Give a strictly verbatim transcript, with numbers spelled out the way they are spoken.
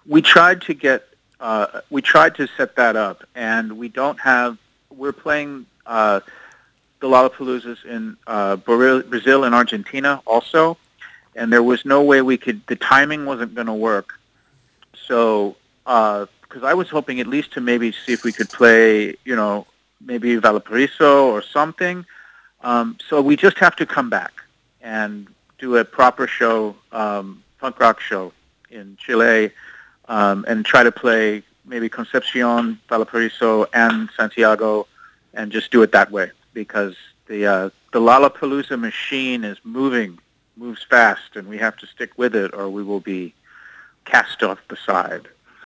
we tried to get, uh, we tried to set that up, and we don't have. We're playing uh, the Lollapaloozas in uh, Brazil and Argentina also, and there was no way we could. The timing wasn't going to work. So, because uh, I was hoping at least to maybe see if we could play, you know, maybe Valparaiso or something. Um, so we just have to come back and do a proper show, um, punk rock show in Chile, um, and try to play maybe Concepcion, Valparaiso, and Santiago, and just do it that way, because the uh, the Lollapalooza machine is moving, moves fast, and we have to stick with it, or we will be cast off the side.